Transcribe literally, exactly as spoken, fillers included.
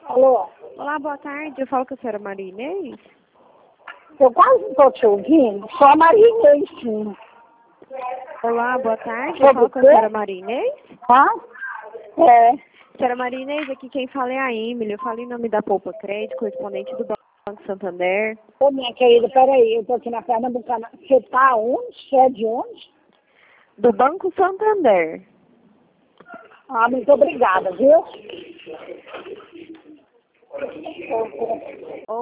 Alô? Olá, boa tarde. Eu falo com a senhora Maria Inês. Eu quase não estou te ouvindo. Só a Maria Inês, sim. Olá, boa tarde. Sobre Eu falo com a quê? senhora Maria Inês. Hã? É. Senhora Maria Inês, aqui quem fala é a Emily. Eu falo em nome da Poupa Crédito, correspondente do Banco Santander. Ô, minha querida, peraí. Eu estou aqui na Pernambucana. Você está onde? Você é de onde? Do Banco Santander. Ah, muito obrigada, viu?